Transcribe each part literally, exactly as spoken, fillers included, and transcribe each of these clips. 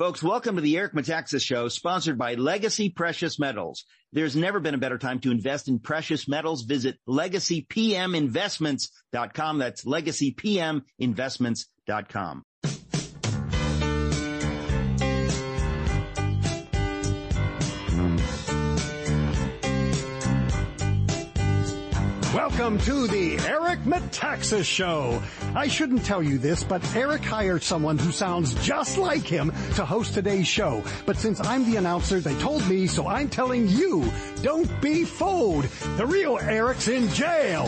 Folks, welcome to the Eric Metaxas Show, sponsored by Legacy Precious Metals. There's never been a better time to invest in precious metals. Visit legacy p m investments dot com. That's legacy p m investments dot com. Welcome to the Eric Metaxas Show. I shouldn't tell you this, but Eric hired someone who sounds just like him to host today's show. But since I'm the announcer, they told me, so I'm telling you, don't be fooled. The real Eric's in jail.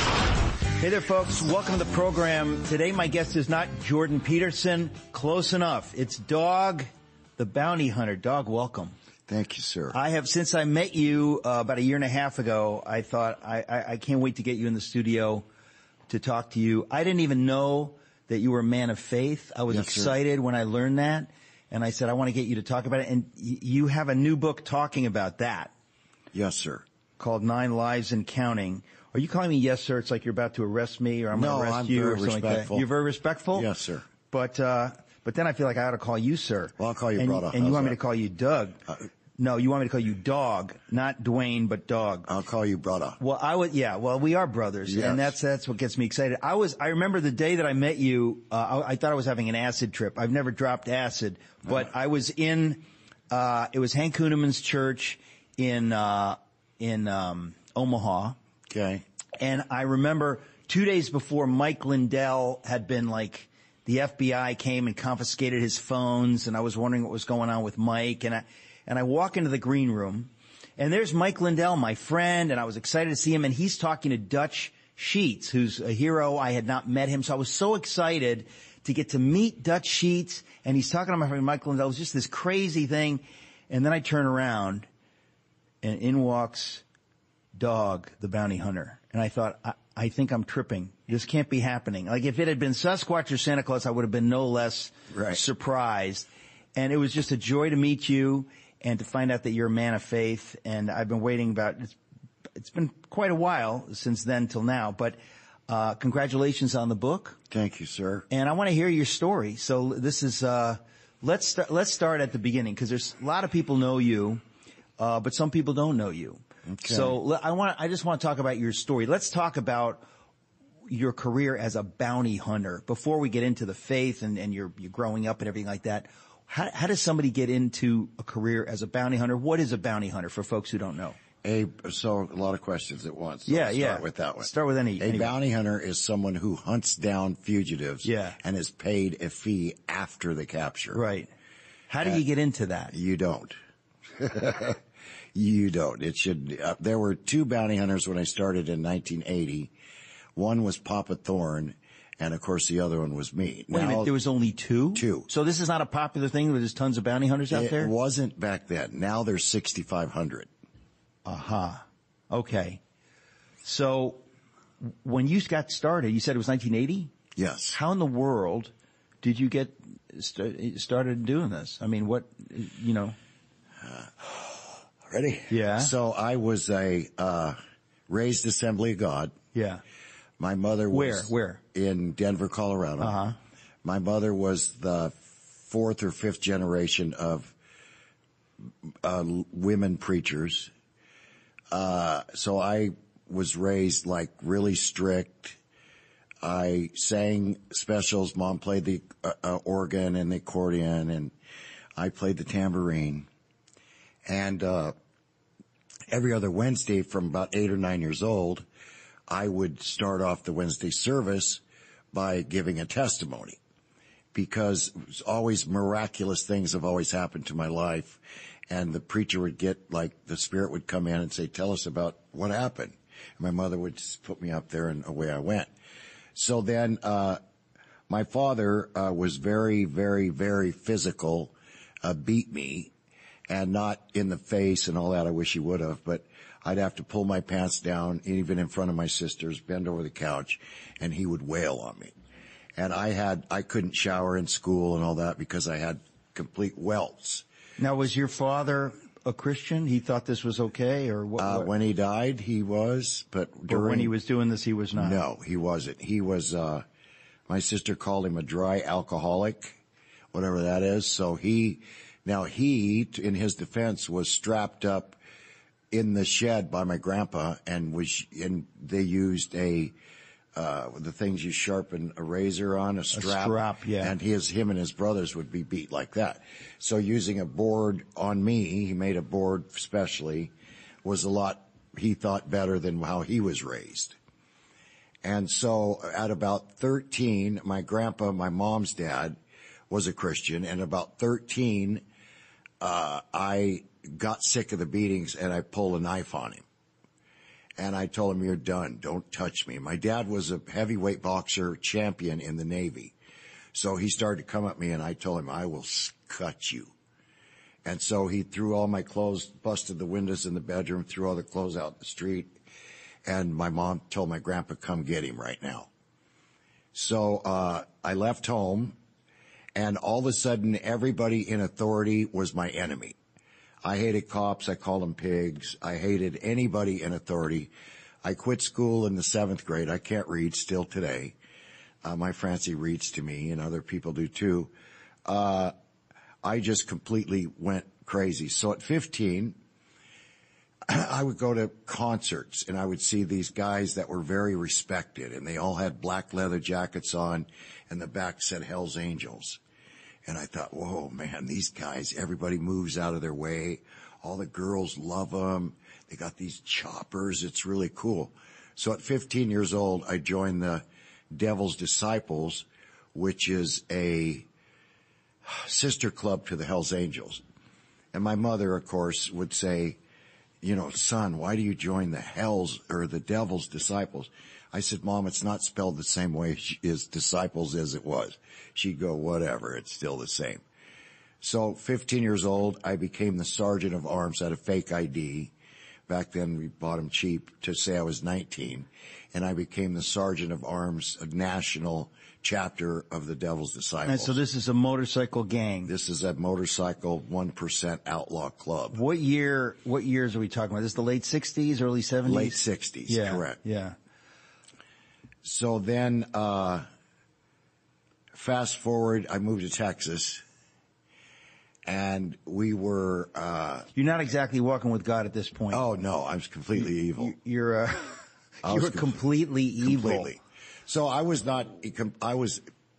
Hey there, folks. Welcome to the program. Today, my guest is not Jordan Peterson. Close enough. It's Dog, the bounty hunter. Dog, welcome. Thank you, sir. I have, since I met you uh, about a year and a half ago, I thought, I, I, I can't wait to get you in the studio to talk to you. I didn't even know that you were a man of faith. I was yes, excited sir. when I learned that, and I said, I want to get you to talk about it. And y- you have a new book talking about that. Yes, sir. Called Nine Lives and Counting. Are you calling me yes, sir? It's like you're about to arrest me, or I'm no, going to arrest I'm you, very or something respectful. like that. You're very respectful? Yes, sir. But, uh, but then I feel like I ought to call you sir. Well, I'll call you and, brother. And you How's want that? me to call you Doug. Uh, No, you want me to call you Dog, not Dwayne, but Dog. I'll call you brother. Well, I would, yeah, well, we are brothers, yes. and that's, that's what gets me excited. I was, I remember the day that I met you, uh, I, I thought I was having an acid trip. I've never dropped acid, but oh. I was in, uh, it was Hank Kunneman's church in, uh, in, um, Omaha. Okay. And I remember two days before Mike Lindell had been like, the F B I came and confiscated his phones, and I was wondering what was going on with Mike, and I, And I walk into the green room, and there's Mike Lindell, my friend, and I was excited to see him, and he's talking to Dutch Sheets, who's a hero. I had not met him, so I was so excited to get to meet Dutch Sheets, and he's talking to my friend Mike Lindell. It was just this crazy thing, and then I turn around, and in walks Dog, the bounty hunter, and I thought, I, I think I'm tripping. This can't be happening. Like, if it had been Sasquatch or Santa Claus, I would have been no less right. surprised, and it was just a joy to meet you. And to find out that you're a man of faith, and I've been waiting about, it's, it's been quite a while since then till now, but, uh, congratulations on the book. Thank you, sir. And I want to hear your story. So this is, uh, let's start, let's start at the beginning, because there's a lot of people know you, uh, but some people don't know you. Okay. So I want, I just want to talk about your story. Let's talk about your career as a bounty hunter before we get into the faith and, and your, your growing up and everything like that. How, how does somebody get into a career as a bounty hunter? What is a bounty hunter for folks who don't know? A, so a lot of questions at once. So yeah, start yeah. with that one. Start with any. A any bounty hunter is someone who hunts down fugitives. Yeah. And is paid a fee after the capture. Right. How do uh, you get into that? You don't. You don't. It should. Uh, there were two bounty hunters when I started in nineteen eighty. One was Papa Thorne. And of course, the other one was me. Wait now, a minute, there was only two? Two. So this is not a popular thing where there's tons of bounty hunters out it there? It wasn't back then. Now there's sixty-five hundred. Aha. Uh-huh. Okay. So when you got started, you said it was nineteen eighty? Yes. How in the world did you get st- started doing this? I mean, what, you know? Uh, ready? Yeah. So I was a uh raised Assembly of God. Yeah. My mother was where where in Denver, Colorado. Uh-huh. My mother was the fourth or fifth generation of uh women preachers. Uh so I was raised like really strict. I sang specials. Mom played the uh, uh, organ and the accordion, and I played the tambourine. And uh every other Wednesday from about eight or nine years old, I would start off the Wednesday service by giving a testimony, because it was always miraculous things have always happened to my life. And the preacher would get, like, the Spirit would come in and say, tell us about what happened. And my mother would just put me up there, and away I went. So then, uh, my father, uh, was very, very, very physical, uh, beat me, and not in the face and all that. I wish he would have, but I'd have to pull my pants down, even in front of my sisters, bend over the couch, and he would wail on me. And I had, I couldn't shower in school and all that because I had complete welts. Now, was your father a Christian? He thought this was okay, or what? Uh, what? when he died, he was, but during. But when he was doing this, he was not? No, he wasn't. He was, uh, my sister called him a dry alcoholic, whatever that is. So he, now he, in his defense, was strapped up in the shed by my grandpa, and was, and they used a, uh, the things you sharpen a razor on, a strap. A strap, yeah. And his, him and his brothers would be beat like that. So using a board on me, he made a board specially, was a lot, he thought, better than how he was raised. And so at about thirteen, my grandpa, my mom's dad, was a Christian, and about thirteen, uh, I got sick of the beatings and I pulled a knife on him. And I told him, you're done. Don't touch me. My dad was a heavyweight boxer champion in the Navy. So he started to come at me, and I told him, I will cut you. And so he threw all my clothes, busted the windows in the bedroom, threw all the clothes out in the street. And my mom told my grandpa, come get him right now. So, uh, I left home, and all of a sudden everybody in authority was my enemy. I hated cops. I called them pigs. I hated anybody in authority. I quit school in the seventh grade. I can't read still today. Uh, my Francie reads to me, and other people do too. Uh, I just completely went crazy. So at fifteen, I would go to concerts, and I would see these guys that were very respected, and they all had black leather jackets on, and the back said Hell's Angels. And I thought, whoa, man, these guys, everybody moves out of their way. All the girls love them. They got these choppers. It's really cool. So at fifteen years old, I joined the Devil's Disciples, which is a sister club to the Hell's Angels. And my mother, of course, would say, you know, son, why do you join the Hell's or the Devil's Disciples? I said, Mom, it's not spelled the same way as disciples as it was. She'd go, whatever, it's still the same. So fifteen years old, I became the sergeant of arms. I had a fake I D. Back then we bought them cheap to say I was nineteen. And I became the sergeant of arms, a national chapter of the Devil's Disciples. And so this is a motorcycle gang. This is a motorcycle one percent outlaw club. What year, what years are we talking about? This is the late sixties, early seventies? Late sixties, yeah, correct. Yeah. So then, uh, fast forward, I moved to Texas, and we were, uh, You're not exactly walking with God at this point. oh no, I was completely evil. You, you're, uh, I you was were com- completely evil. Completely. So I was not, I was,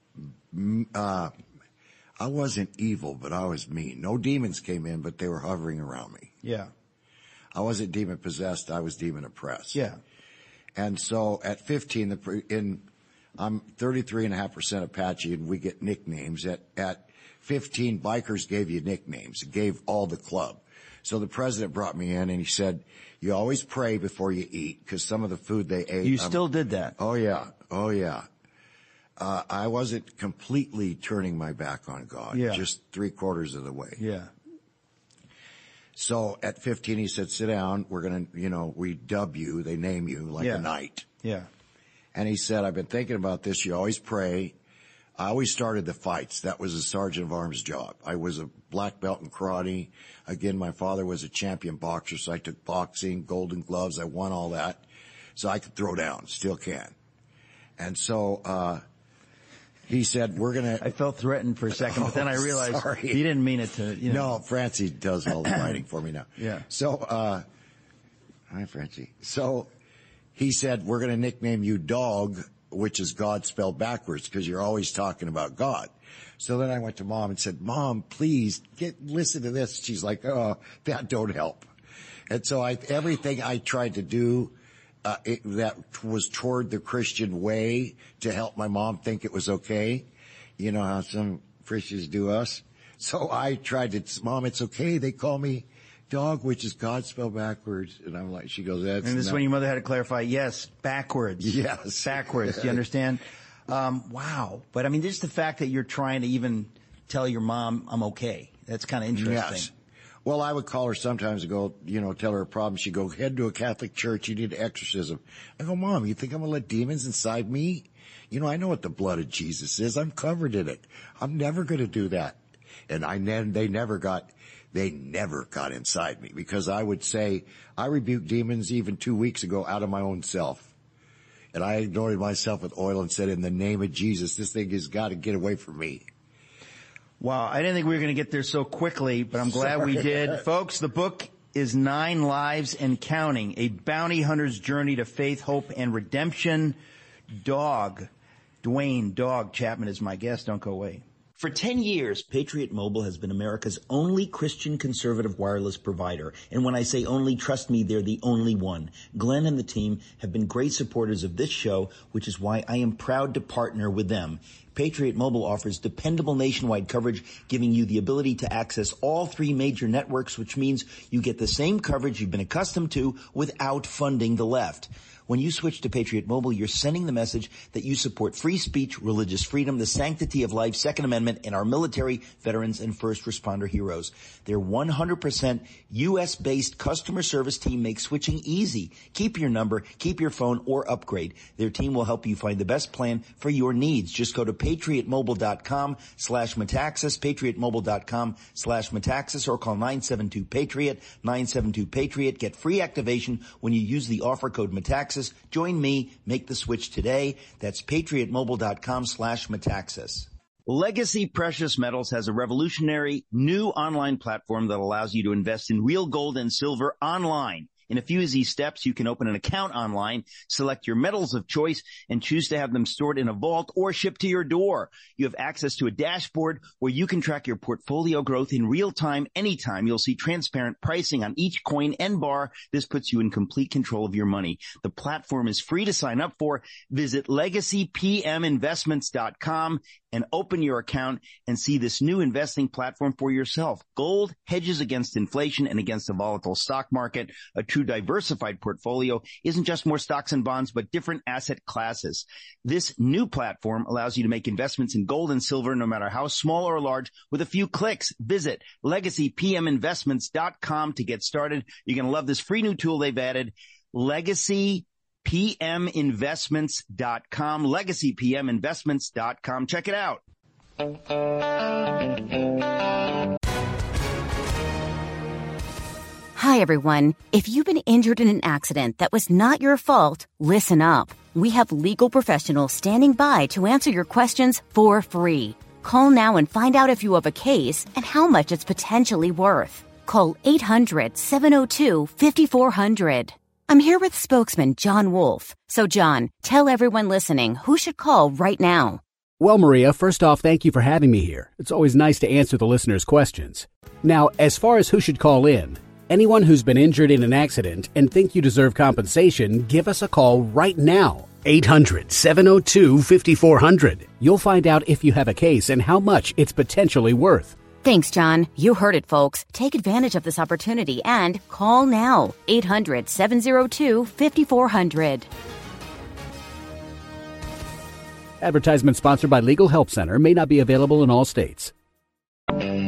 uh, I wasn't evil, but I was mean. No demons came in, but they were hovering around me. Yeah. I wasn't demon possessed, I was demon oppressed. Yeah. And so at fifteen, the, in, I'm thirty-three and a half percent Apache, and we get nicknames. At, at fifteen, bikers gave you nicknames. It gave all the club. So the president brought me in, and he said, you always pray before you eat, because some of the food they ate. You um, still did that? Oh yeah. Oh yeah. Uh, I wasn't completely turning my back on God. Yeah. Just three quarters of the way. Yeah. So at fifteen, he said, sit down. We're going to, you know, we dub you. They name you like Yeah. a knight. Yeah. And he said, I've been thinking about this. You always pray. I always started the fights. That was a sergeant of arms job. I was a black belt in karate. Again, my father was a champion boxer, so I took boxing, golden gloves. I won all that. So I could throw down, still can. And so, uh, he said, we're going to... I felt threatened for a second, but then I realized sorry. he didn't mean it to, you know. No, Francie does all the fighting for me now. Yeah. So, uh, hi, Francie. So he said, we're going to nickname you Dog, which is God spelled backwards, because you're always talking about God. So then I went to Mom and said, Mom, please get, listen to this. She's like, oh, that don't help. And so I, everything I tried to do, uh, it, that was toward the Christian way to help my mom think it was okay. You know how some Christians do us. So I tried to, Mom, it's okay. They call me Dog, which is God spelled backwards. And I'm like, she goes, that's And this is not- when your mother had to clarify, yes, backwards. Yes. Backwards. Do you understand? Um, wow. But I mean, just the fact that you're trying to even tell your mom I'm okay. That's kind of interesting. Yes. Well, I would call her sometimes and go, you know, tell her a problem. She'd go, head to a Catholic church. You need exorcism. I go, Mom, you think I'm going to let demons inside me? You know, I know what the blood of Jesus is. I'm covered in it. I'm never going to do that. And I ne- they never got, they never got inside me, because I would say, I rebuked demons even two weeks ago out of my own self. And I anointed myself with oil and said, in the name of Jesus, this thing has got to get away from me. Wow, I didn't think we were going to get there so quickly, but I'm glad Sorry. we did. Folks, the book is Nine Lives and Counting, a bounty hunter's journey to faith, hope, and redemption. Dog, Dwayne Dog Chapman is my guest. Don't go away. For ten years, Patriot Mobile has been America's only Christian conservative wireless provider. And when I say only, trust me, they're the only one. Glenn and the team have been great supporters of this show, which is why I am proud to partner with them. Patriot Mobile offers dependable nationwide coverage, giving you the ability to access all three major networks, which means you get the same coverage you've been accustomed to without funding the left. When you switch to Patriot Mobile, you're sending the message that you support free speech, religious freedom, the sanctity of life, Second Amendment, and our military, veterans, and first responder heroes. Their one hundred percent U S-based customer service team makes switching easy. Keep your number, keep your phone, or upgrade. Their team will help you find the best plan for your needs. Just go to patriotmobile.com slash Metaxas, patriotmobile.com slash Metaxas, or call nine seven two PATRIOT, nine seven two PATRIOT. Get free activation when you use the offer code Metaxas. Join me. Make the switch today. That's patriotmobile.com slash Metaxas. Legacy Precious Metals has a revolutionary new online platform that allows you to invest in real gold and silver online. In a few easy steps, you can open an account online, select your metals of choice, and choose to have them stored in a vault or shipped to your door. You have access to a dashboard where you can track your portfolio growth in real time, anytime. You'll see transparent pricing on each coin and bar. This puts you in complete control of your money. The platform is free to sign up for. Visit legacy p m investments dot com and open your account and see this new investing platform for yourself. Gold hedges against inflation and against a volatile stock market. A true diversified portfolio isn't just more stocks and bonds, but different asset classes. This new platform allows you to make investments in gold and silver, no matter how small or large, with a few clicks. Visit legacy p m investments dot com to get started. You're going to love this free new tool they've added, legacy p m investments dot com, legacy p m investments dot com. Check it out. Hi, everyone. If you've been injured in an accident that was not your fault, listen up. We have legal professionals standing by to answer your questions for free. Call now and find out if you have a case and how much it's potentially worth. Call eight hundred, seven oh two, five four zero zero. I'm here with spokesman John Wolf. So, John, tell everyone listening who should call right now. Well, Maria, first off, thank you for having me here. It's always nice to answer the listeners' questions. Now, as far as who should call in, anyone who's been injured in an accident and think you deserve compensation, give us a call right now. eight hundred, seven oh two, five four zero zero. You'll find out if you have a case and how much it's potentially worth. Thanks, John. You heard it, folks. Take advantage of this opportunity and call now. eight hundred, seven oh two, five four zero zero. Advertisement sponsored by Legal Help Center. May not be available in all states. Welcome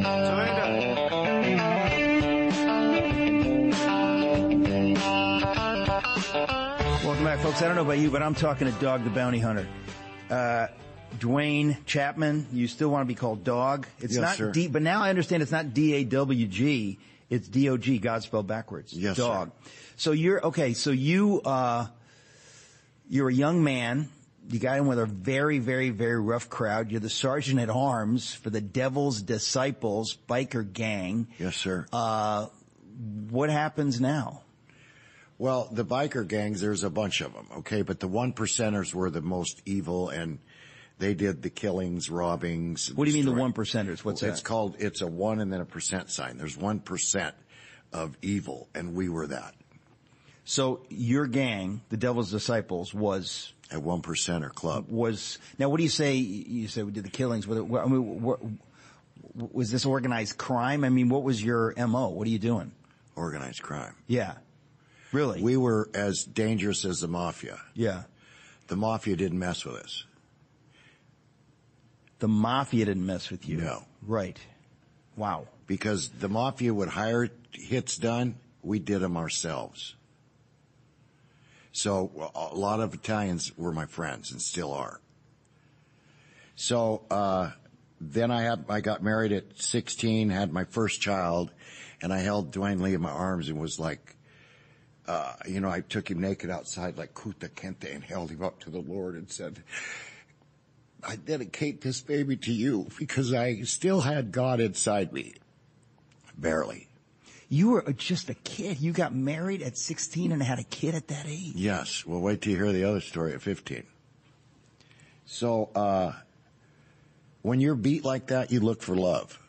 back, folks. I don't know about you, but I'm talking to Dog the Bounty Hunter. Uh, Dwayne Chapman, you still want to be called Dog? It's Yes, not sir. D, but now I understand it's not D A W G, it's D O G, God spelled backwards. Yes, Dog. sir. So you're, okay, so you, uh, you're a young man. You got in with a very, very, very rough crowd. You're the sergeant at arms for the Devil's Disciples biker gang. Yes, sir. Uh, what happens now? Well, the biker gangs, there's a bunch of them, okay? But the one percenters were the most evil, and they did the killings, robbings. What do you mean the destroy- one percenters? What's It's that? called, it's a one and then a percent sign. There's one percent of evil, and we were that. So your gang, the Devil's Disciples, was A one percenter club. was now. What do you say? You said we did the killings. Were there, I mean, what, was this organized crime? I mean, what was your M O? What are you doing? Organized crime. Yeah, really. We were as dangerous as the mafia. yeah. The mafia didn't mess with us. The mafia didn't mess with you. No. Right. Wow. Because the mafia would hire hits done, we did them ourselves. So a lot of Italians were my friends and still are. So, uh, then I had, I got married at sixteen, had my first child, and I held Dwayne Lee in my arms and was like, uh, you know, I took him naked outside like Kuta Kente and held him up to the Lord and said, I dedicate this baby to you because I still had God inside me. Barely. You were just a kid. You got married at sixteen and had a kid at that age. Yes. Well, wait till you hear the other story at fifteen. So, uh, when you're beat like that, you look for love.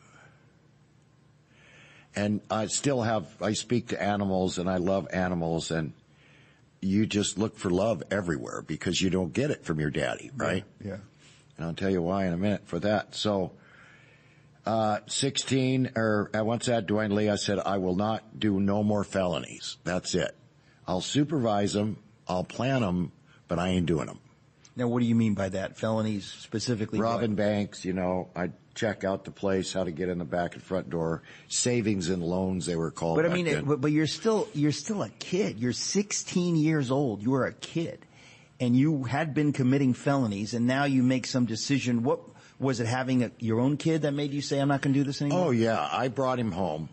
And I still have, I speak to animals and I love animals, and you just look for love everywhere because you don't get it from your daddy, right? Yeah. yeah. And I'll tell you why in a minute for that. So, uh, sixteen, or uh, once that Dwayne Lee, I said, I will not do no more felonies. That's it. I'll supervise them. I'll plan them, but I ain't doing them. Now, what do you mean by that? Felonies specifically? Robbing what? banks, you know, I'd check out the place, how to get in the back and front door. Savings and loans, they were called. But I back mean, then. it, but, but you're still, you're still a kid. You're sixteen years old. You were a kid. And you had been committing felonies, and now you make some decision. What was it, having a, your own kid that made you say, I'm not going to do this anymore? Oh, yeah. I brought him home.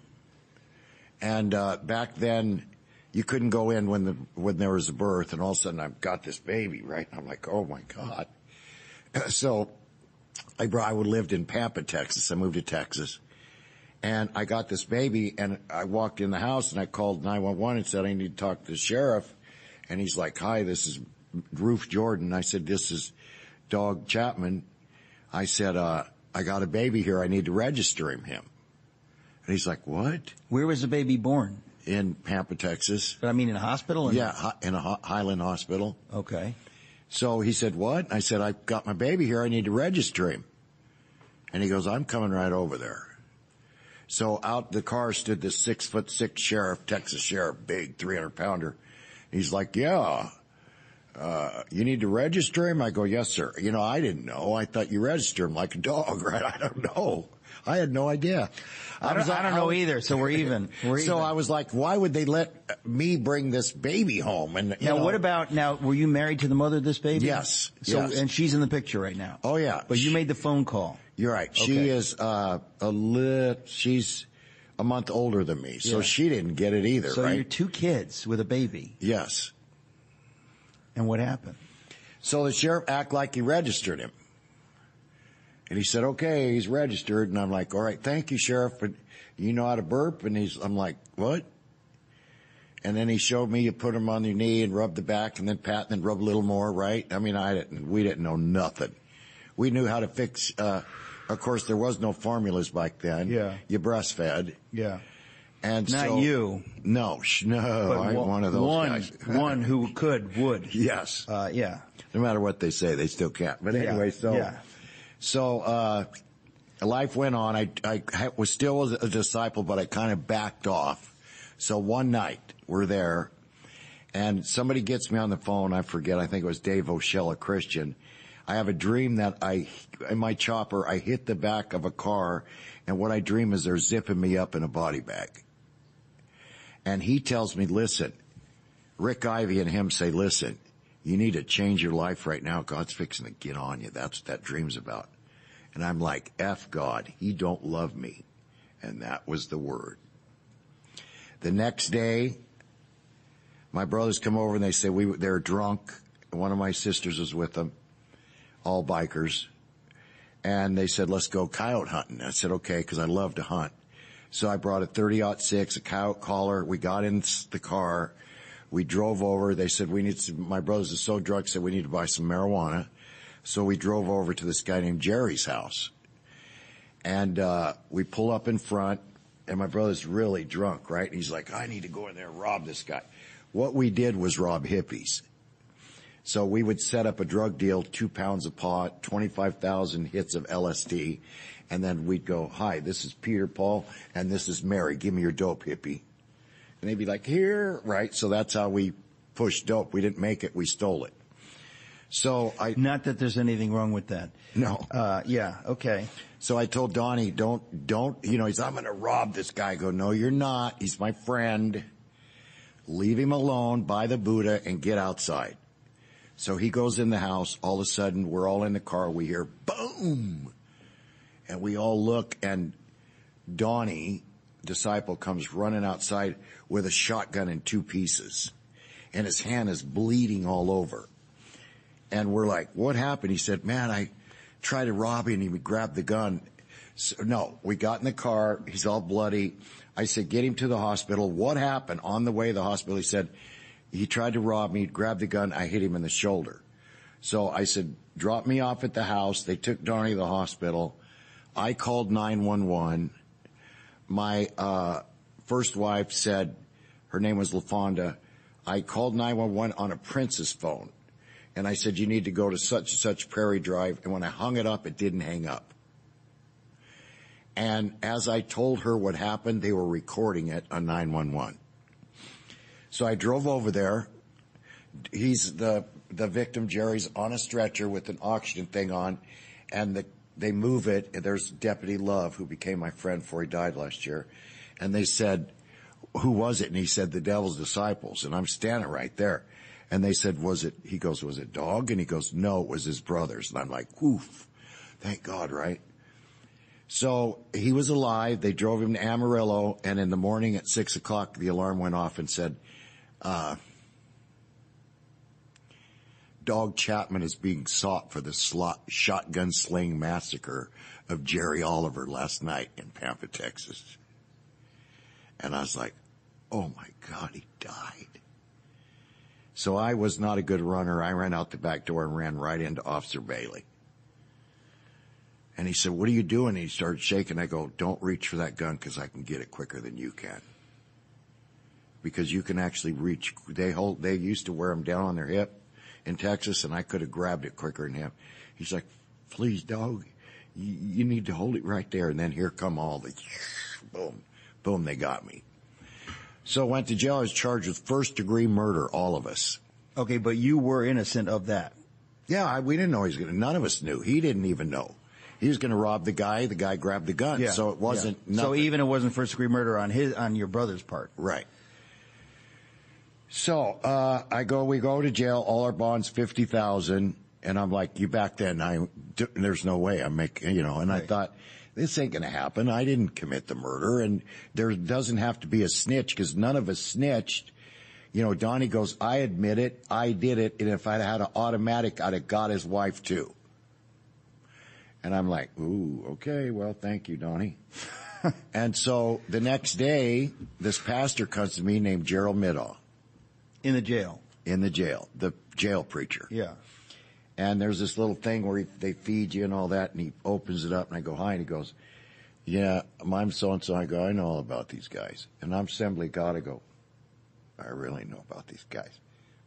And uh back then, you couldn't go in when the when there was a birth, and all of a sudden I've got this baby, right? I'm like, oh, my God. So I, brought, I lived in Pampa, Texas. I moved to Texas. And I got this baby, and I walked in the house, and I called nine one one and said, I need to talk to the sheriff. And he's like, hi, this is Ruth Jordan. I said, this is Dog Chapman. I said, uh, I got a baby here. I need to register him. him. And he's like, what? Where was the baby born? In Pampa, Texas. But I mean in a hospital? And yeah, in a Highland hospital. Okay. So he said, what? I said, I got my baby here. I need to register him. And he goes, I'm coming right over there. So out the car stood this six foot six sheriff, Texas sheriff, big three hundred pounder. He's like, yeah. Uh, you need to register him? I go, yes, sir. You know, I didn't know. I thought you register him like a dog, right? I don't know. I had no idea. I, I, was, I don't know either, so we're even. We're so even. I was like, why would they let me bring this baby home? And you now, know, what about, now, were you married to the mother of this baby? Yes. So, yes. And she's in the picture right now? Oh, yeah. But you she, made the phone call? You're right. Okay. She is, uh, a lit, she's a month older than me, so yeah. she didn't get it either, so right? So you're two kids with a baby? Yes. And what happened? So the sheriff act like he registered him. And he said, okay, he's registered. And I'm like, all right, thank you, Sheriff, but you know how to burp? And he's, I'm like, what? And then he showed me you put him on your knee and rub the back and then pat and then rub a little more, right? I mean, I didn't, we didn't know nothing. We knew how to fix, uh, of course, there was no formulas back then. Yeah. You breastfed. Yeah. And Not so, you. No, no, I ain't one, one of those one, guys. One who could, would. Yes. Uh, yeah. No matter what they say, they still can't. But anyway, yeah. so, yeah. so, uh, life went on. I, I was still a disciple, but I kind of backed off. So one night we're there and somebody gets me on the phone. I forget. I think it was Dave O'Shell, a Christian. I have a dream that I, in my chopper, I hit the back of a car, and what I dream is they're zipping me up in a body bag. And he tells me, listen, Rick Ivey and him say, listen, you need to change your life right now. God's fixing to get on you. That's what that dream's about. And I'm like, F God, he don't love me. And that was the word. The next day, my brothers come over and they say we they're drunk. One of my sisters was with them, all bikers. And they said, let's go coyote hunting. I said, okay, because I love to hunt. So I brought a thirty aught six, a coyote collar. We got in the car. We drove over. They said, we need to, my brothers are so drunk, said we need to buy some marijuana. So we drove over to this guy named Jerry's house. And, uh, we pull up in front, and my brother's really drunk, right? And he's like, I need to go in there and rob this guy. What we did was rob hippies. So we would set up a drug deal, two pounds of pot, twenty-five thousand hits of L S D. And then we'd go, hi, this is Peter Paul, and this is Mary. Give me your dope, hippie. And they'd be like, here, right? So that's how we pushed dope. We didn't make it. We stole it. So I... Not that there's anything wrong with that. No. Uh, yeah, okay. So I told Donnie, don't, don't, you know, he's, I'm going to rob this guy. I go, no, you're not. He's my friend. Leave him alone, buy the Buddha, and get outside. So he goes in the house. All of a sudden, we're all in the car. We hear boom. And we all look, and Donnie, disciple, comes running outside with a shotgun in two pieces. And his hand is bleeding all over. And we're like, what happened? He said, man, I tried to rob me and he grabbed the gun. So, no, we got in the car. He's all bloody. I said, get him to the hospital. What happened? On the way to the hospital, he said, he tried to rob me, grabbed the gun. I hit him in the shoulder. So I said, drop me off at the house. They took Donnie to the hospital. I called nine one one. My, uh, first wife said, her name was LaFonda. I called nine one one on a Princess phone. And I said, you need to go to such and such Prairie Drive. And when I hung it up, it didn't hang up. And as I told her what happened, they were recording it on nine one one. So I drove over there. He's the, the victim, Jerry's on a stretcher with an oxygen thing on. And the, they move it. And there's Deputy Love, who became my friend before he died last year. And they said, who was it? And he said, the Devil's Disciples. And I'm standing right there. And they said, was it, he goes, was it Dog? And he goes, no, it was his brothers. And I'm like, woof, thank God, right? So he was alive. They drove him to Amarillo. And in the morning at six o'clock, the alarm went off and said, uh, Dog Chapman is being sought for the slot, shotgun sling massacre of Jerry Oliver last night in Pampa, Texas. And I was like, oh my God, he died. So I was not a good runner. I ran out the back door and ran right into Officer Bailey. And he said, what are you doing? And he started shaking. I go, don't reach for that gun because I can get it quicker than you can. Because you can actually reach. They hold. They used to wear them down on their hip in Texas, and I could have grabbed it quicker than him. He's like, please, Dog, you, you need to hold it right there. And then here come all the boom, boom, they got me. So I went to jail. I was charged with first-degree murder, all of us. Okay, but you were innocent of that. Yeah, I, we didn't know he was going to. None of us knew. He didn't even know. He was going to rob the guy. The guy grabbed the gun. Yeah, so it wasn't yeah. nothing. So even it wasn't first-degree murder on his on your brother's part. Right. So uh I go. We go to jail. All our bonds fifty thousand, and I'm like, you back then? I there's no way I'm making. You know, and right. I thought, this ain't going to happen. I didn't commit the murder, and there doesn't have to be a snitch because none of us snitched. You know, Donnie goes, I admit it. I did it. And if I'd had an automatic, I'd have got his wife too. And I'm like, ooh, okay, well, thank you, Donnie. And so the next day, this pastor comes to me named Gerald Middaugh. In the jail. In the jail. The jail preacher. Yeah. And there's this little thing where he, they feed you and all that, and he opens it up, and I go, hi, and he goes, yeah, I'm so-and-so. I go, I know all about these guys. And I'm Assembly God. I go, I really know about these guys.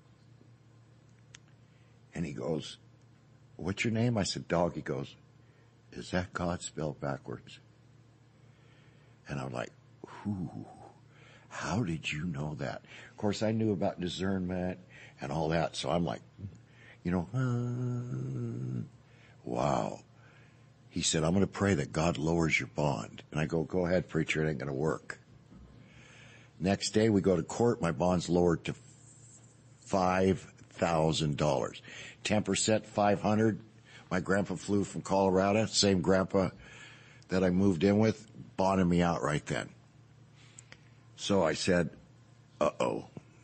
And he goes, what's your name? I said, Dog. He goes, is that God spelled backwards? And I'm like, whoo, how did you know that? Of course, I knew about discernment and all that, so I'm like, you know, uh, wow. He said, I'm going to pray that God lowers your bond. And I go, go ahead, preacher, it ain't going to work. Next day, we go to court. My bond's lowered to five thousand dollars. ten percent, five hundred dollars. My grandpa flew from Colorado, same grandpa that I moved in with, bonded me out right then. So I said, uh-oh.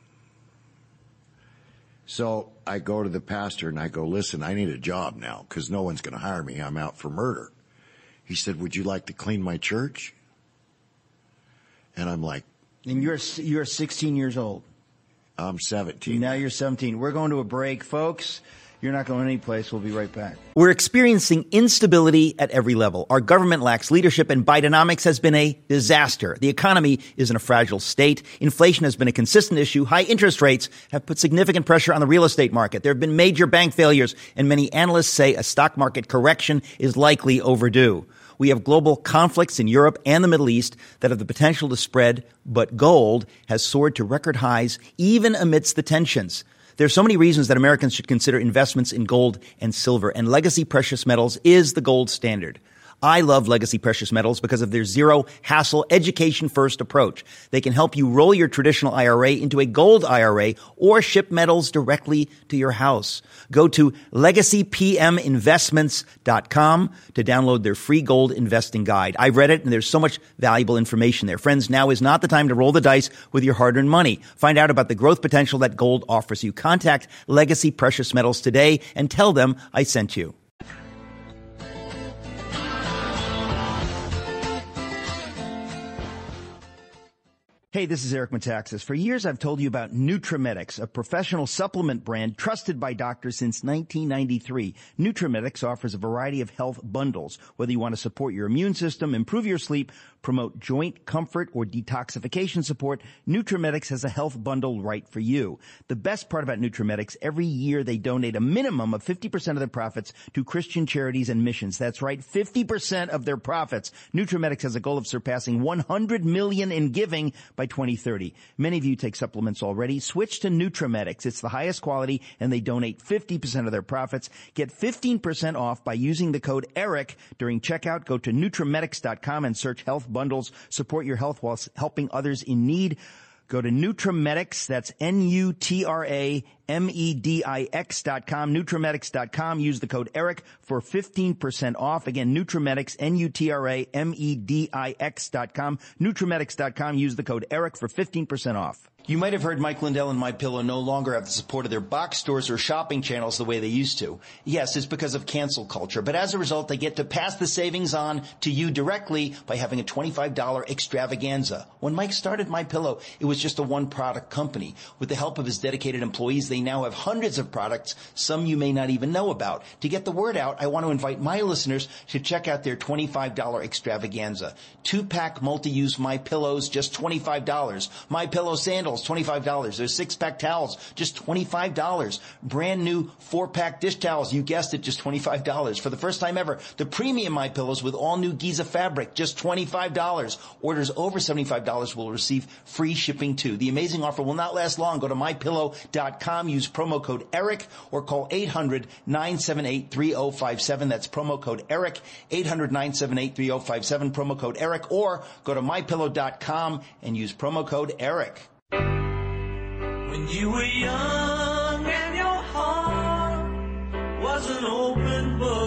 So I go to the pastor and I go, listen, I need a job now because no one's going to hire me. I'm out for murder. He said, would you like to clean my church? And I'm like. And you're you're sixteen years old. I'm seventeen. Now you're seventeen. We're going to a break, folks. You're not going anyplace. We'll be right back. We're experiencing instability at every level. Our government lacks leadership, and Bidenomics has been a disaster. The economy is in a fragile state. Inflation has been a consistent issue. High interest rates have put significant pressure on the real estate market. There have been major bank failures, and many analysts say a stock market correction is likely overdue. We have global conflicts in Europe and the Middle East that have the potential to spread, but gold has soared to record highs even amidst the tensions. There are so many reasons that Americans should consider investments in gold and silver, and Legacy Precious Metals is the gold standard. I love Legacy Precious Metals because of their zero-hassle, education-first approach. They can help you roll your traditional I R A into a gold I R A or ship metals directly to your house. Go to legacy p m investments dot com to download their free gold investing guide. I've read it, and there's so much valuable information there. Friends, now is not the time to roll the dice with your hard-earned money. Find out about the growth potential that gold offers you. Contact Legacy Precious Metals today and tell them I sent you. Hey, this is Eric Metaxas. For years, I've told you about Nutramedix, a professional supplement brand trusted by doctors since nineteen ninety-three. Nutramedix offers a variety of health bundles. Whether you want to support your immune system, improve your sleep, promote joint comfort, or detoxification support, Nutramedix has a health bundle right for you. The best part about Nutramedix, every year they donate a minimum of fifty percent of their profits to Christian charities and missions. That's right, fifty percent of their profits. Nutramedix has a goal of surpassing one hundred million dollars in giving by twenty thirty. Many of you take supplements already. Switch to Nutramedix. It's the highest quality, and they donate fifty percent of their profits. Get fifteen percent off by using the code ERIC during checkout. Go to Nutramedix dot com and search health bundles. Support your health while helping others in need. Go to Nutramedix, that's N U T R A M E D I X dot com, Nutramedix dot com. Use the code ERIC for fifteen percent off. Again, Nutramedix, N U T R A M E D I X dot com, Nutramedix dot com. Use the code ERIC for fifteen percent off. You might have heard Mike Lindell and MyPillow no longer have the support of their box stores or shopping channels the way they used to. Yes, it's because of cancel culture, but as a result, they get to pass the savings on to you directly by having a twenty-five dollars extravaganza. When Mike started MyPillow, it was just a one-product company. With the help of his dedicated employees, they now have hundreds of products, some you may not even know about. To get the word out, I want to invite my listeners to check out their twenty-five dollars extravaganza. Two-pack multi-use MyPillows, just twenty-five dollars. MyPillow sandals, twenty-five dollars. There's six-pack towels, just twenty-five dollars. Brand new four-pack dish towels, you guessed it, just twenty-five dollars. For the first time ever, the premium MyPillows with all new Giza fabric, just twenty-five dollars. Orders over seventy-five dollars will receive free shipping too. The amazing offer will not last long. Go to My Pillow dot com, use promo code ERIC, or call eight hundred, nine seven eight, three oh five seven. That's promo code ERIC, eight hundred, nine seven eight, three oh five seven, promo code ERIC, or go to My Pillow dot com and use promo code ERIC. When you were young and your heart was an open book.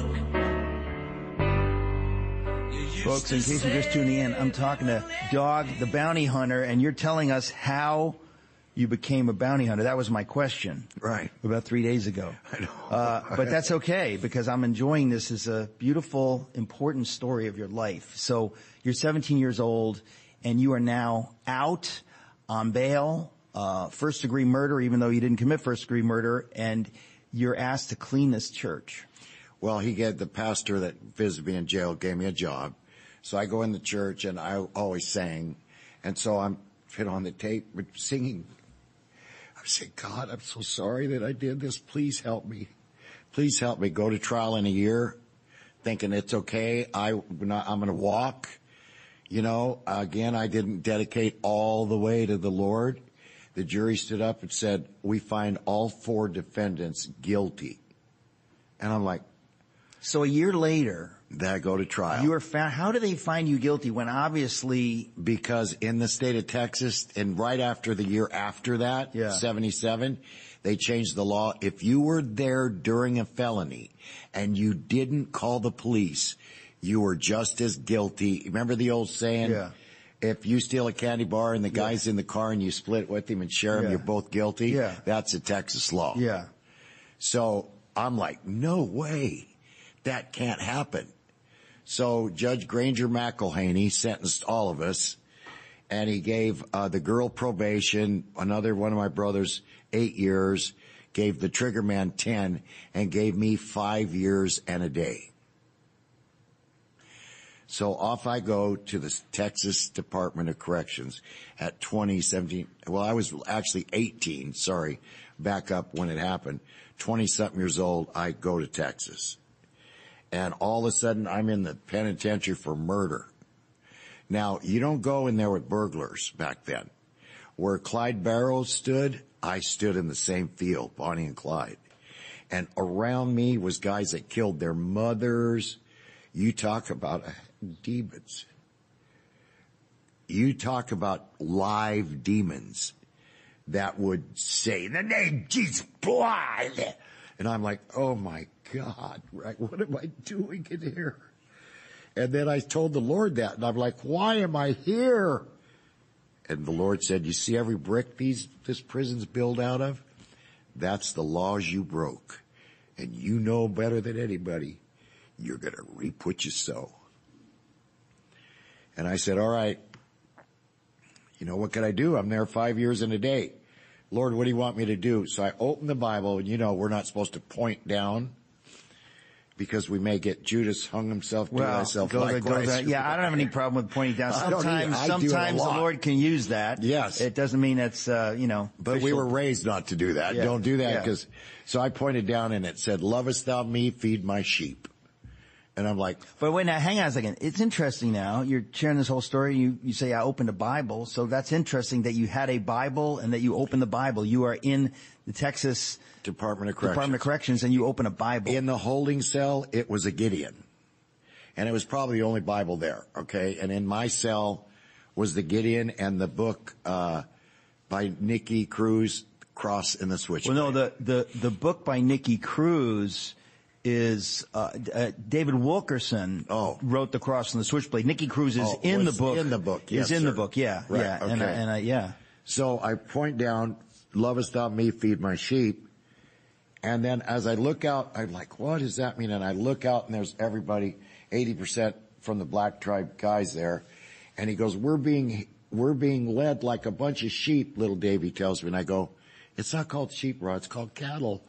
Folks, in case you're just tuning in, I'm talking to Dog the Bounty Hunter, and you're telling us how you became a bounty hunter. That was my question. Right. About three days ago. I know. Uh, but that's okay, because I'm enjoying this as a beautiful, important story of your life. So you're seventeen years old, and you are now out on bail. Uh, first degree murder, even though you didn't commit first degree murder, and you're asked to clean this church. Well, he gave the pastor that visited me in jail gave me a job. So I go in the church and I always sang. And so I'm fit on the tape singing. I say, God, I'm so sorry that I did this. Please help me. Please help me. Go to trial in a year thinking it's okay. I, I'm going to walk. You know, again, I didn't dedicate all the way to the Lord. The jury stood up and said, we find all four defendants guilty. And I'm like, so a year later, then I go to trial. You were found. How do they find you guilty when obviously? Because in the state of Texas, and right after the year after that, yeah. seventy-seven, they changed the law. If you were there during a felony and you didn't call the police, you were just as guilty. Remember the old saying? Yeah. If you steal a candy bar and the guy's yeah. in the car and you split with him and share him, yeah. you're both guilty. Yeah. That's a Texas law. Yeah. So I'm like, no way. That can't happen. So Judge Granger McElhaney sentenced all of us, and he gave uh, the girl probation, another one of my brothers eight years, gave the trigger man ten, and gave me five years and a day. So off I go to the Texas Department of Corrections at twenty seventeen. Well, I was actually eighteen, sorry, back up when it happened. twenty-something years old, I go to Texas. And all of a sudden, I'm in the penitentiary for murder. Now, you don't go in there with burglars back then. Where Clyde Barrows stood, I stood in the same field, Bonnie and Clyde. And around me was guys that killed their mothers. You talk about demons. You talk about live demons that would say, the name Jesus, blood. And I'm like, oh my God, right? What am I doing in here? And then I told the Lord that, and I'm like, why am I here? And the Lord said, you see every brick these, this prison's built out of? That's the laws you broke. And you know better than anybody, you're going to reap what you sow. And I said, all right, You know, what could I do? I'm there five years and a day. Lord, what do you want me to do? So I open the Bible, and you know, we're not supposed to point down because we may get Judas hung himself to well, thyself go, likewise. go, go, yeah, I don't have any problem with pointing down. I don't Sometimes, either. I do it a sometimes the lot. Lord can use that. Yes. It doesn't mean it's, uh, you know. But we official. were raised not to do that. Yeah. Don't do that Yeah. because, so I pointed down and it said, lovest thou me, feed my sheep. And I'm like, But wait, now, hang on a second. It's interesting now. You're sharing this whole story. You, you say, I opened a Bible. So that's interesting that you had a Bible and that you opened the Bible. You are in the Texas Department of Corrections. Department of Corrections and you open a Bible. In the holding cell, it was a Gideon. And it was probably the only Bible there, okay? And in my cell was the Gideon and the book, uh, by Nicky Cruz, Cross in the Switchblade. Well, no, the, the, the book by Nicky Cruz is, uh, uh, David Wilkerson Oh. wrote The Cross and the Switchblade. Nicky Cruz is Oh, in the was book. in the book, yes, Is in the sir. book, yeah, Right, yeah. And, I, okay. and I, yeah. So I point down, lovest thou me, feed my sheep. And then as I look out, I'm like, what does that mean? And I look out and there's everybody, eighty percent from the black tribe guys there. And he goes, we're being, we're being led like a bunch of sheep, little Davy tells me. And I go, it's not called sheep, Rod, it's called cattle.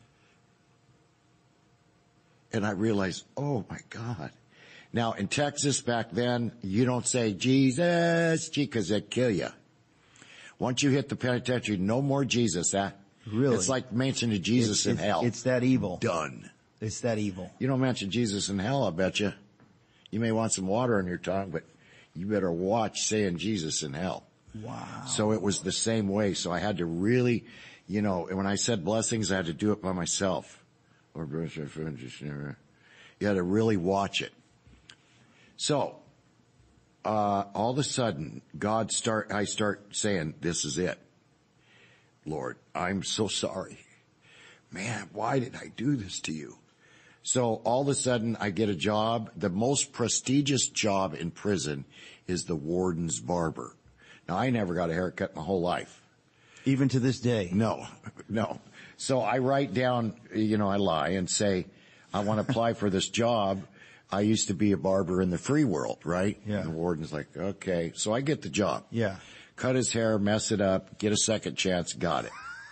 And I realized, oh my God. Now in Texas back then, you don't say Jesus, because they'd kill you. Once you hit the penitentiary, no more Jesus, huh? Really? It's like mentioning Jesus It's- in it's- hell. It's that evil. Done. It's that evil. You don't mention Jesus in hell, I bet you. You may want some water on your tongue, but you better watch saying Jesus in hell. Wow. So it was the same way. So I had to really, you know, when I said blessings, I had to do it by myself. Or you had to really watch it. So, uh, all of a sudden, God start, I start saying, this is it. Lord, I'm so sorry. Man, why did I do this to you? So all of a sudden I get a job. The most prestigious job in prison is the warden's barber. Now I never got a haircut my whole life. Even to this day. No, no. So I write down, you know, I lie and say, I want to apply for this job. I used to be a barber in the free world, right? Yeah. And the warden's like, okay. So I get the job. Yeah. Cut his hair, mess it up, get a second chance, got it.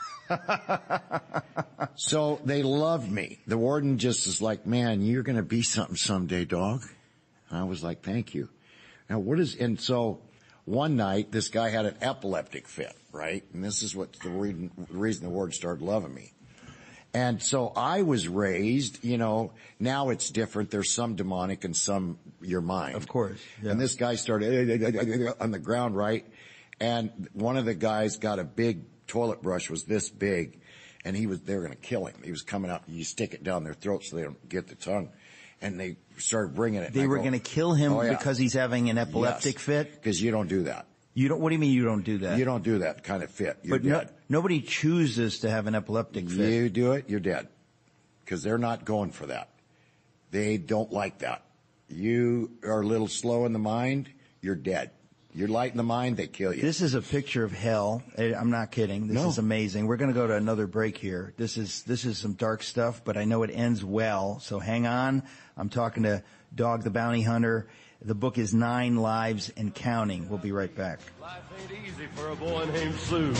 So they loved me. The warden just is like, man, you're going to be something someday, dog. And I was like, thank you. Now what is, and so one night this guy had an epileptic fit, right? And this is what the reason, the reason the warden started loving me. And so I was raised, you know, now it's different. There's some demonic and some your mind. Of course. Yeah. And this guy started on the ground, right? And one of the guys got a big toilet brush, was this big, and he was, they were going to kill him. He was coming up, you stick it down their throat so they don't get the tongue. And they started bringing it. They were going to kill him oh, yeah. because he's having an epileptic yes, fit? Because you don't do that. You don't, what do you mean you don't do that? You don't do that kind of fit. You're But no, dead. nobody chooses to have an epileptic fit. You do it, you're dead. Because they're not going for that. They don't like that. You are a little slow in the mind, you're dead. You're light in the mind, they kill you. This is a picture of hell. I- I'm not kidding. This No. is amazing. We're going to go to another break here. This is, this is some dark stuff, but I know it ends well. So hang on. I'm talking to Dog the Bounty Hunter. The book is Nine Lives and Counting. We'll be right back. Life ain't easy for a boy named Sue.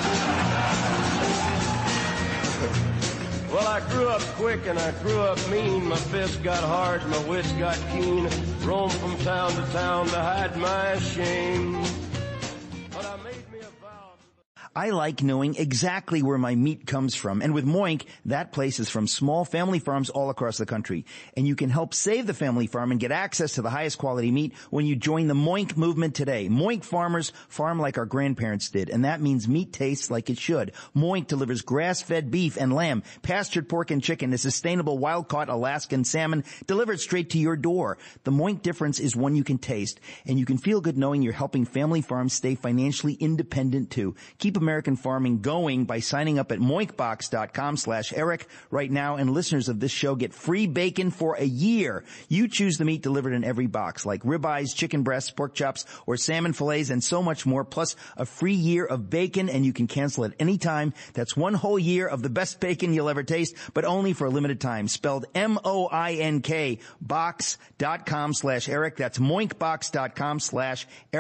Well, I grew up quick and I grew up mean. My fists got hard, my wits got keen. Roamed from town to town to hide my shame. But I made me a vow. I like knowing exactly where my meat comes from. And with Moink, that place is from small family farms all across the country. And you can help save the family farm and get access to the highest quality meat when you join the Moink movement today. Moink farmers farm like our grandparents did, and that means meat tastes like it should. Moink delivers grass-fed beef and lamb, pastured pork and chicken, and sustainable wild-caught Alaskan salmon delivered straight to your door. The Moink difference is one you can taste, and you can feel good knowing you're helping family farms stay financially independent too. Keep American farming going by signing up at moinkbox.com slash Eric right now, and listeners of this show get free bacon for a year. You choose the meat delivered in every box, like ribeyes, chicken breasts, pork chops, or salmon fillets, and so much more, plus a free year of bacon, and you can cancel at any time. That's one whole year of the best bacon you'll ever taste, but only for a limited time. Spelled M O I N K, box.com slash Eric. That's moinkbox.com slash Eric.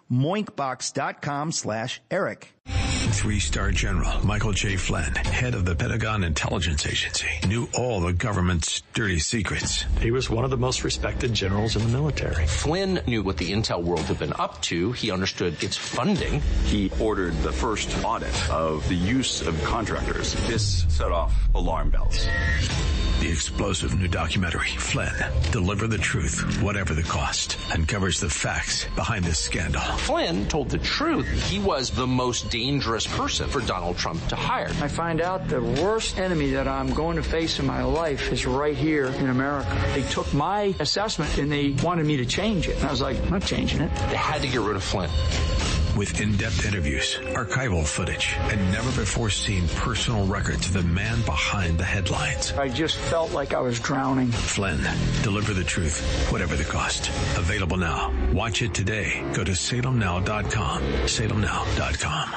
moinkbox.com slash Eric. Three-star General Michael J. Flynn, head of the Pentagon Intelligence Agency, knew all the government's dirty secrets. He was one of the most respected generals in the military. Flynn knew what the intel world had been up to. He understood its funding. He ordered the first audit of the use of contractors. This set off alarm bells. The explosive new documentary, Flynn, Deliver the Truth, Whatever the Cost, uncovers the facts behind this scandal. Flynn told the truth. He was the most dangerous person for Donald Trump to hire. I find out the worst enemy that I'm going to face in my life is right here in America. They took my assessment and they wanted me to change it. And I was like, I'm not changing it. They had to get rid of Flynn. With in-depth interviews, archival footage, and never-before-seen personal records of the man behind the headlines. I just felt like I was drowning. Flynn, Deliver the Truth, Whatever the Cost. Available now. Watch it today. Go to salem now dot com. salem now dot com.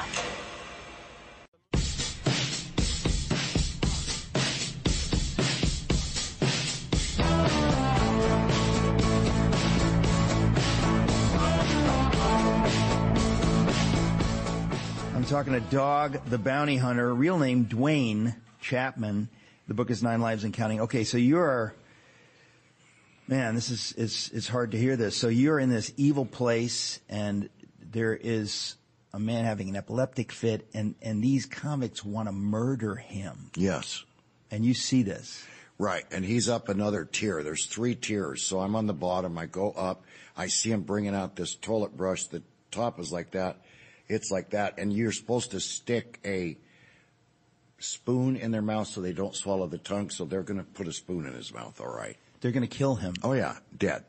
Talking to Dog the Bounty Hunter, real name Dwayne Chapman. The book is Nine Lives and Counting. Okay, so you're, man, this is, it's, it's hard to hear this. So you're in this evil place and there is a man having an epileptic fit and, and these convicts want to murder him. Yes. And you see this. Right. And he's up another tier. There's three tiers. So I'm on the bottom. I go up. I see him bringing out this toilet brush. The top is like that. It's like that, and you're supposed to stick a spoon in their mouth so they don't swallow the tongue, so they're going to put a spoon in his mouth, all right. They're going to kill him. Oh, yeah, dead.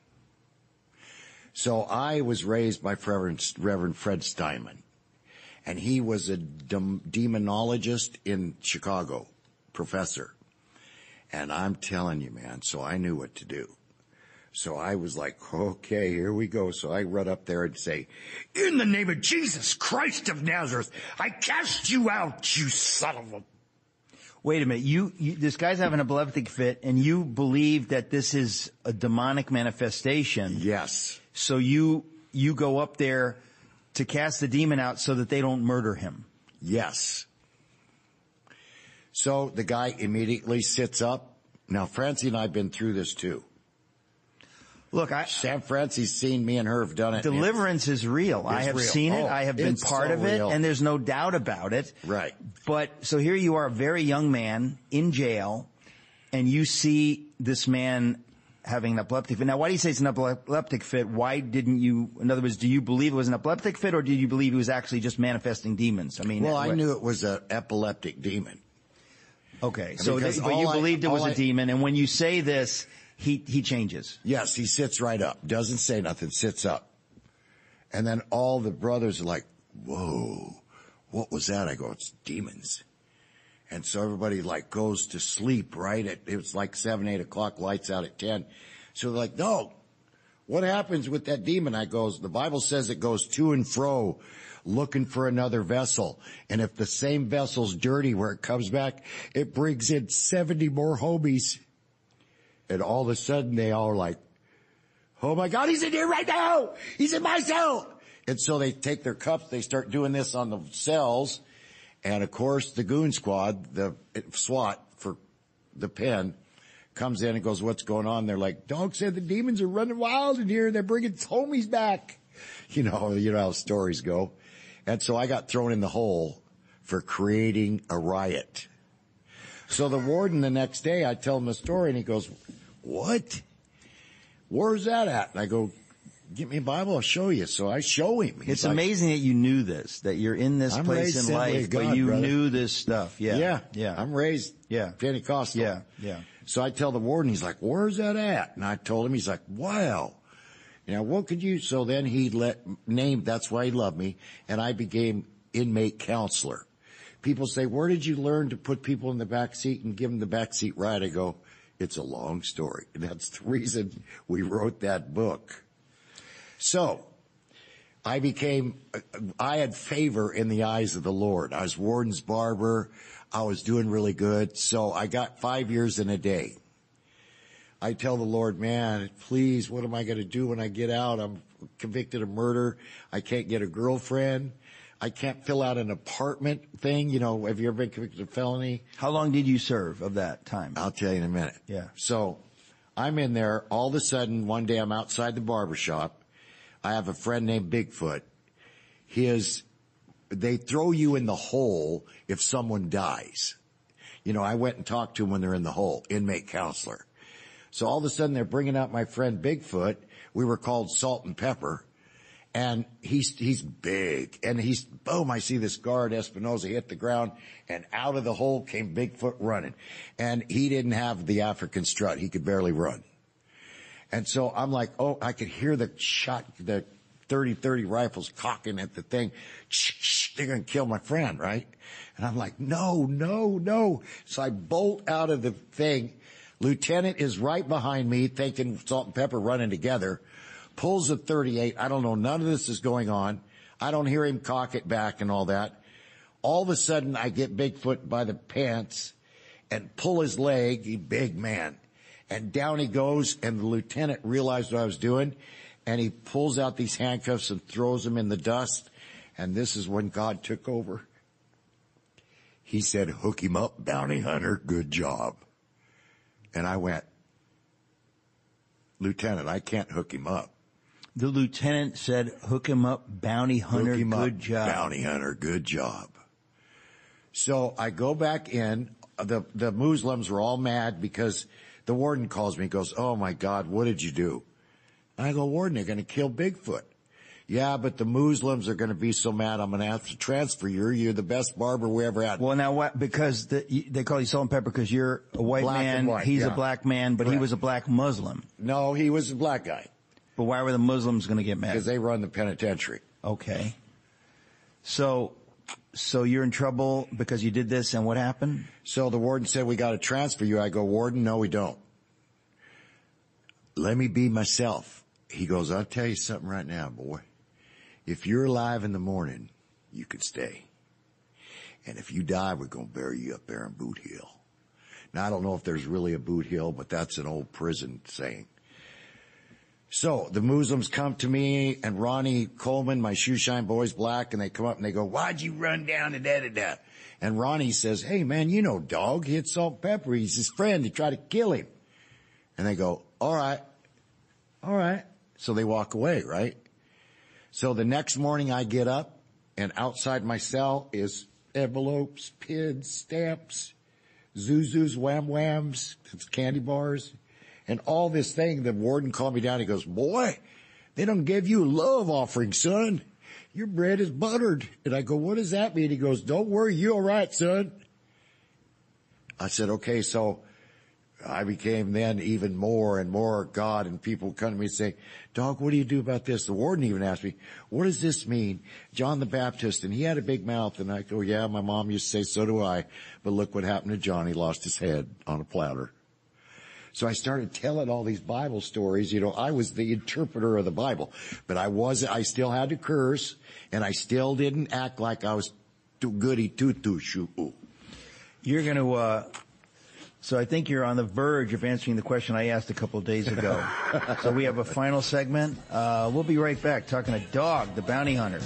So I was raised by Reverend, Reverend Fred Steinman, and he was a dem- demonologist in Chicago, professor. And I'm telling you, man, so I knew what to do. So I was like, okay, here we go. So I run up there and say, in the name of Jesus Christ of Nazareth, I cast you out, you son of a... Wait a minute. You, you, this guy's having an epileptic fit and you believe that this is a demonic manifestation. Yes. So you, you go up there to cast the demon out so that they don't murder him. Yes. So the guy immediately sits up. Now, Francie and I have been through this too. Look, I, Sam Francie's seen me and her have done it. Deliverance is real. I have real. seen it. Oh, I have been part so of it, real. and there's no doubt about it. Right. But so here you are, a very young man in jail, and you see this man having an epileptic fit. Now, why do you say it's an epileptic fit? Why didn't you, in other words, do you believe it was an epileptic fit, or did you believe he was actually just manifesting demons? I mean, well, what, I knew it was an epileptic demon. Okay, so Because but you all I- believed it was all a I- demon, and when you say this, he he changes. Yes, he sits right up, doesn't say nothing, sits up. And then all the brothers are like, whoa, what was that? I go, it's demons. And so everybody like goes to sleep, right? At, it was like seven, eight o'clock, lights out at ten. So they're like, no, what happens with that demon? I goes, the Bible says it goes to and fro looking for another vessel. And if the same vessel's dirty where it comes back, it brings in seventy more homies. And all of a sudden they all are like, oh my God, he's in here right now. He's in my cell. And so they take their cups, they start doing this on the cells. And of course the goon squad, the SWAT for the pen, comes in and goes, what's going on? They're like, Dog said the demons are running wild in here. They're bringing homies back. You know, you know how stories go. And so I got thrown in the hole for creating a riot. So the warden the next day, I tell him the story and he goes, what? Where's that at? And I go, get me a Bible, I'll show you. So I show him. He's It's like, amazing that you knew this, that you're in this I'm place raised in Assembly life, of but God, you brother. knew this stuff. Yeah. Yeah. Yeah. I'm raised Yeah. Pentecostal. Yeah. Yeah. So I tell the warden, he's like, where's that at? And I told him, he's like, wow. You know, what could you, so then he let, named, that's why he loved me, and I became inmate counselor. People say, where did you learn to put people in the back seat and give them the back seat ride? I go, it's a long story. And that's the reason we wrote that book. So I became, I had favor in the eyes of the Lord. I was warden's barber. I was doing really good. So I got five years and a day. I tell the Lord, man, please, what am I going to do when I get out? I'm convicted of murder. I can't get a girlfriend. I can't fill out an apartment thing. You know, have you ever been convicted of felony? How long did you serve of that time? I'll tell you in a minute. Yeah. So I'm in there. All of a sudden, one day I'm outside the barbershop. I have a friend named Bigfoot. His, they throw you in the hole if someone dies. You know, I went and talked to him when they're in the hole, inmate counselor. So all of a sudden they're bringing out my friend Bigfoot. We were called Salt and Pepper. And he's, he's big. And he's, boom, I see this guard, Espinosa, hit the ground, and out of the hole came Bigfoot running. And he didn't have the African strut. He could barely run. And so I'm like, oh, I could hear the shot, the thirty thirty rifles cocking at the thing. They're going to kill my friend, right? And I'm like, no, no, no. So I bolt out of the thing. Lieutenant is right behind me, thinking Salt and Pepper running together. Pulls a thirty-eight. I don't know. None of this is going on. I don't hear him cock it back and all that. All of a sudden, I get Bigfoot by the pants and pull his leg. He big man. And down he goes, and the lieutenant realized what I was doing, and he pulls out these handcuffs and throws them in the dust. And this is when God took over. He said, hook him up, bounty hunter. Good job. And I went, Lieutenant, I can't hook him up. The lieutenant said, hook him up, bounty hunter, Hook him good up, job. Bounty hunter, good job. So I go back in. The, the Muslims were all mad because the warden calls me and goes, oh my God, what did you do? And I go, Warden, they're going to kill Bigfoot. Yeah, but the Muslims are going to be so mad, I'm going to have to transfer you. You're the best barber we ever had. Well, now what? Because the, they call you Salt and Pepper because you're a white Black man. and white, he's yeah. a black man, but Correct. he was a black Muslim. No, he was a black guy. But why were the Muslims going to get mad? Because they run the penitentiary. Okay. So, so you're in trouble because you did this, and what happened? So the warden said, we got to transfer you. I go, Warden, no, we don't. Let me be myself. He goes, I'll tell you something right now, boy. If you're alive in the morning, you can stay. And if you die, we're going to bury you up there in Boot Hill. Now, I don't know if there's really a Boot Hill, but that's an old prison saying. So the Muslims come to me, and Ronnie Coleman, my shoe shine boy's black, and they come up and they go, why'd you run down to da-da-da? And Ronnie says, hey, man, you know Dog. He hit Salt and Pepper. He's his friend. They try to kill him. And they go, all right, all right. So they walk away, right? So the next morning I get up, and outside my cell is envelopes, pins, stamps, Zuzus, Wham Whams, candy bars, and all this thing. The warden called me down. He goes, boy, they don't give you a love offering, son. Your bread is buttered. And I go, what does that mean? He goes, don't worry, you're all right, son. I said, okay, so I became then even more and more God, and people come to me and say, Dog, what do you do about this? The warden even asked me, what does this mean? John the Baptist, and he had a big mouth. And I go, yeah, my mom used to say, so do I. But look what happened to John. He lost his head on a platter. So I started telling all these Bible stories. You know, I was the interpreter of the Bible, but I was, I still had to curse, and I still didn't act like I was too goody two shoe. You're going to, uh, so I think you're on the verge of answering the question I asked a couple of days ago. So we have a final segment. Uh, we'll be right back talking to Dog, the bounty hunter.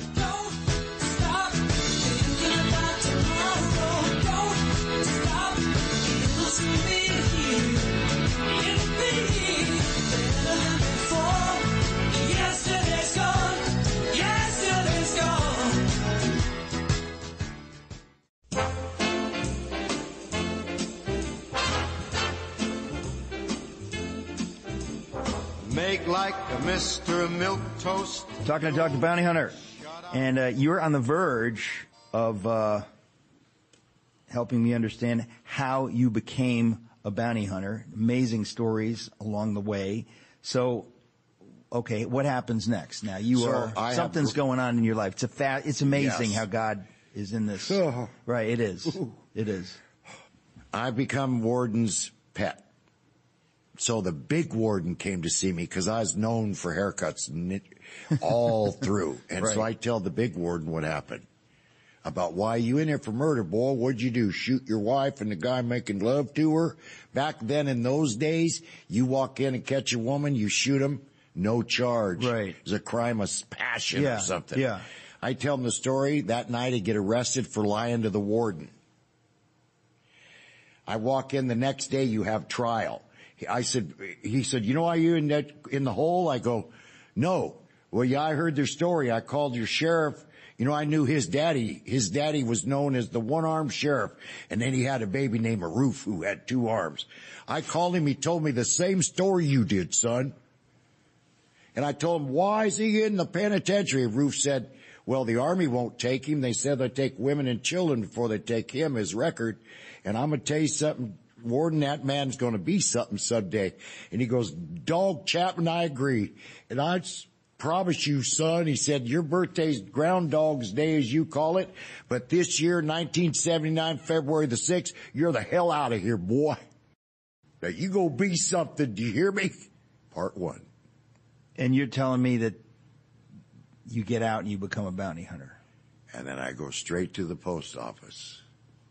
Make like a Mister Milquetoast. Talking to Dog the Bounty Hunter. And uh, you're on the verge of uh, helping me understand how you became a bounty hunter. Amazing stories along the way. So, okay, what happens next? Now, you So are, I something's have, going on in your life. It's a fa- It's amazing Yes. how God is in this. Oh. Right, it is. It is. I've become warden's pet. So the big warden came to see me because I was known for haircuts all through. And Right. so I tell the big warden what happened. about why you in there for murder, boy. What'd you do? Shoot your wife and the guy making love to her? Back then in those days, you walk in and catch a woman, you shoot him, no charge. Right. It's a crime of passion yeah, or something. Yeah. I tell them the story. That night I get arrested for lying to the warden. I walk in the next day, you have trial. I said, he said, you know why you in that, in the hole? I go, no. Well, yeah, I heard their story. I called your sheriff. You know, I knew his daddy. His daddy was known as the one-armed sheriff. And then he had a baby named Aroof who had two arms. I called him. He told me the same story you did, son. And I told him, why is he in the penitentiary? Aroof said, well, the Army won't take him. They said they take women and children before they take him, his record. And I'm going to tell you something, Warden, that man's going to be something someday. And he goes, dog, Chapman, I agree. And I promise you, son, he said, your birthday's Groundhog's Day, as you call it. But this year, nineteen seventy-nine, February the sixth, you're the hell out of here, boy. Now, you go be something. Do you hear me? Part one. And you're telling me that you get out and you become a bounty hunter. And then I go straight to the post office.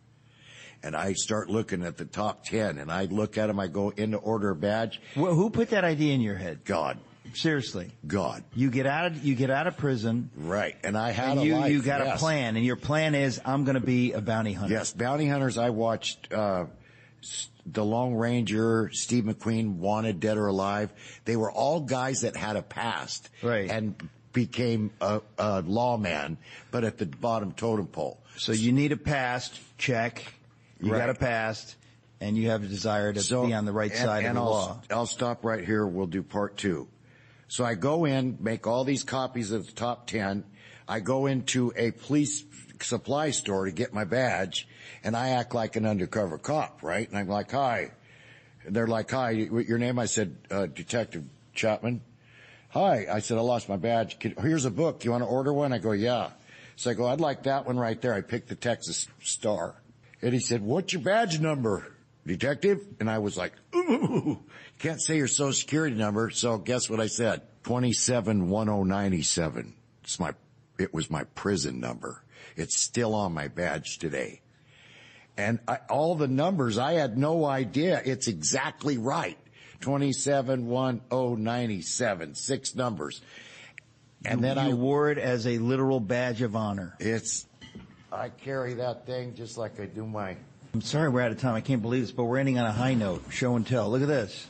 And I start looking at the top ten. And I look at them. I go in to order a badge. Well, who put that idea in your head? God. Seriously. God. You get out of, you get out of prison. Right. And I had and a you, life. you got yes. a plan. And your plan is, I'm going to be a bounty hunter. Yes. Bounty hunters. I watched, uh, The Lone Ranger, Steve McQueen, Wanted, Dead or Alive. They were all guys that had a past. Right. And became a, a lawman, but at the bottom totem pole. So you need a past, check. You Right. got a past, and you have a desire to so, be on the right and, side and of the I'll, law. I'll stop right here. We'll do part two. So I go in, make all these copies of the top ten. I go into a police supply store to get my badge, and I act like an undercover cop, right? And I'm like, hi. They're like, hi, your name? I said, uh, Detective Chapman. Hi. I said, I lost my badge. Here's a book. You want to order one? I go, yeah. So I go, I'd like that one right there. I picked the Texas Star. And he said, what's your badge number, detective? And I was like, ooh, can't say your social security number. So guess what I said? twenty-seven one oh ninety-seven. It's my, it was my prison number. It's still on my badge today. And I, all the numbers, I had no idea. It's exactly right. twenty-seven one oh ninety-seven. Six numbers. And you, then you I wore it as a literal badge of honor. It's, I carry that thing just like I do my... I'm sorry we're out of time. I can't believe this, but we're ending on a high note. Show and tell. Look at this.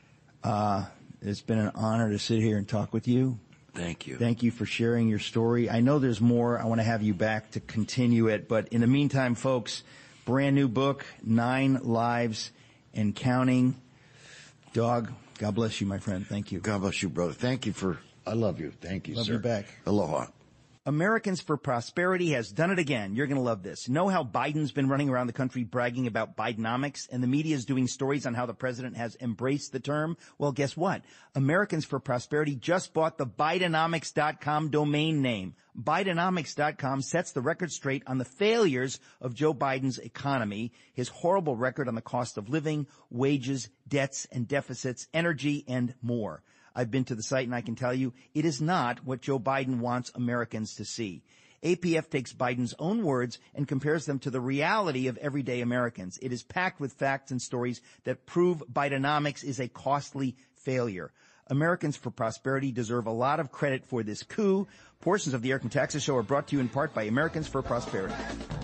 Uh, it's been an honor to sit here and talk with you. Thank you. Thank you for sharing your story. I know there's more. I want to have you back to continue it. But in the meantime, folks, brand new book, Nine Lives and Counting. Dog, God bless you, my friend. Thank you. God bless you, brother. Thank you for... I love you. Thank you, love sir. Love you back. Aloha. Americans for Prosperity has done it again. You're going to love this. Know how Biden's been running around the country bragging about Bidenomics, and the media is doing stories on how the president has embraced the term? Well, guess what? Americans for Prosperity just bought the Bidenomics dot com domain name. Bidenomics dot com sets the record straight on the failures of Joe Biden's economy, his horrible record on the cost of living, wages, debts and deficits, energy, and more. I've been to the site and I can tell you it is not what Joe Biden wants Americans to see. A P F takes Biden's own words and compares them to the reality of everyday Americans. It is packed with facts and stories that prove Bidenomics is a costly failure. Americans for Prosperity deserve a lot of credit for this coup. Portions of the Eric and Taxes Show are brought to you in part by Americans for Prosperity.